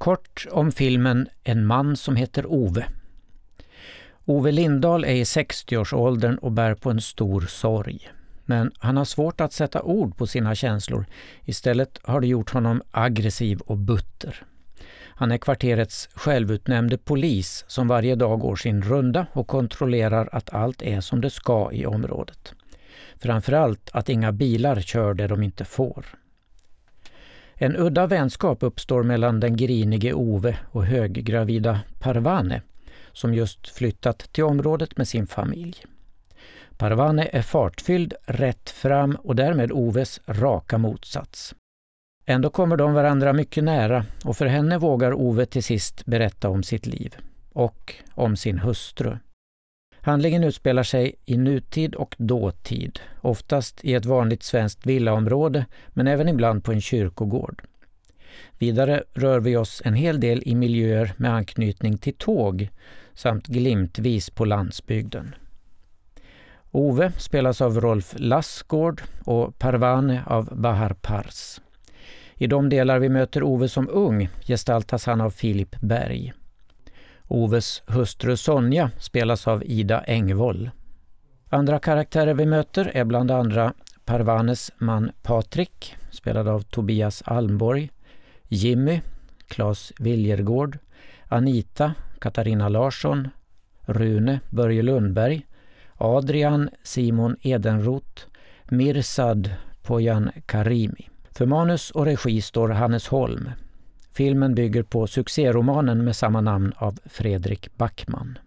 Kort om filmen En man som heter Ove. Ove Lindahl är i 60-årsåldern och bär på en stor sorg. Men han har svårt att sätta ord på sina känslor. Istället har det gjort honom aggressiv och butter. Han är kvarterets självutnämnde polis som varje dag går sin runda och kontrollerar att allt är som det ska i området. Framförallt att inga bilar kör där de inte får. En udda vänskap uppstår mellan den grinige Ove och höggravida Parvane som just flyttat till området med sin familj. Parvane är fartfylld, rätt fram och därmed Oves raka motsats. Ändå kommer de varandra mycket nära och för henne vågar Ove till sist berätta om sitt liv och om sin hustru. Handlingen utspelar sig i nutid och dåtid, oftast i ett vanligt svenskt villaområde men även ibland på en kyrkogård. Vidare rör vi oss en hel del i miljöer med anknytning till tåg samt glimtvis på landsbygden. Ove spelas av Rolf Lassgård och Parvane av Bahar Pars. I de delar vi möter Ove som ung gestaltas han av Filip Berg. Oves hustru Sonja spelas av Ida Engvoll. Andra karaktärer vi möter är bland andra Parvanes man Patrik, spelad av Tobias Almborg, Jimmy, Claes Viljergård, Anita, Katarina Larsson, Rune, Börje Lundberg, Adrian, Simon Edenroth, Mirsad, Pojan Karimi. För manus och regi står Hannes Holm. Filmen bygger på succéromanen med samma namn av Fredrik Backman.